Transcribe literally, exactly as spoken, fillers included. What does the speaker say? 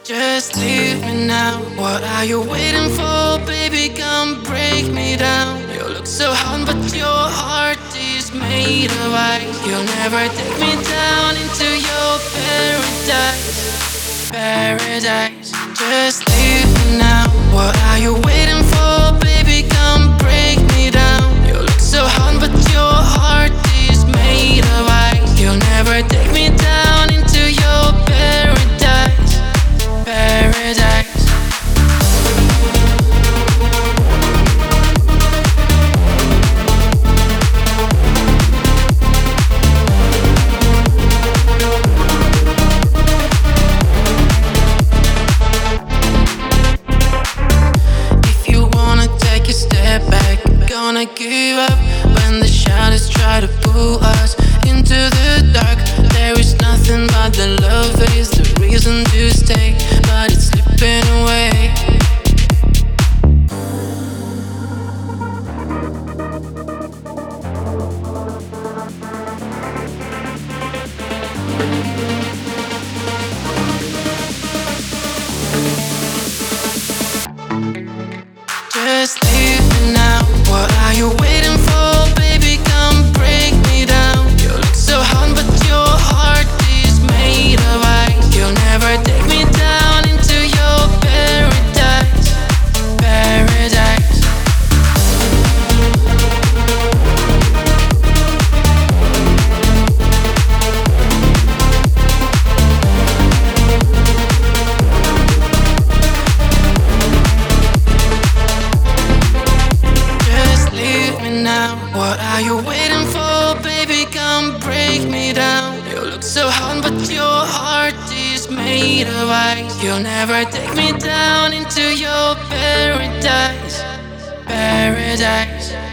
Just leave me now. What are you waiting for? Baby, come break me down. You look so hot, but your heart is made of ice. You'll never take me down into your paradise. Paradise. Just leave me now. What are you waiting for? Baby, come break me down. You look so hot, but your heart is made of ice. You'll never take me down into your paradise. Paradise. If you wanna take a step back, gonna give up when the shadows try to pull us into the dark. There is nothing but the love is the reason to stay, but it's slipping away. Just leave me now. What are you waiting for? Baby, come break me down. You look so hot, but your heart is made of ice. You'll never take me down into your paradise. Paradise. Just leave me now. What are you waiting for? Baby, come break me down. You look so hot, but your heart is made of ice. You'll never take me down into your paradise. Paradise.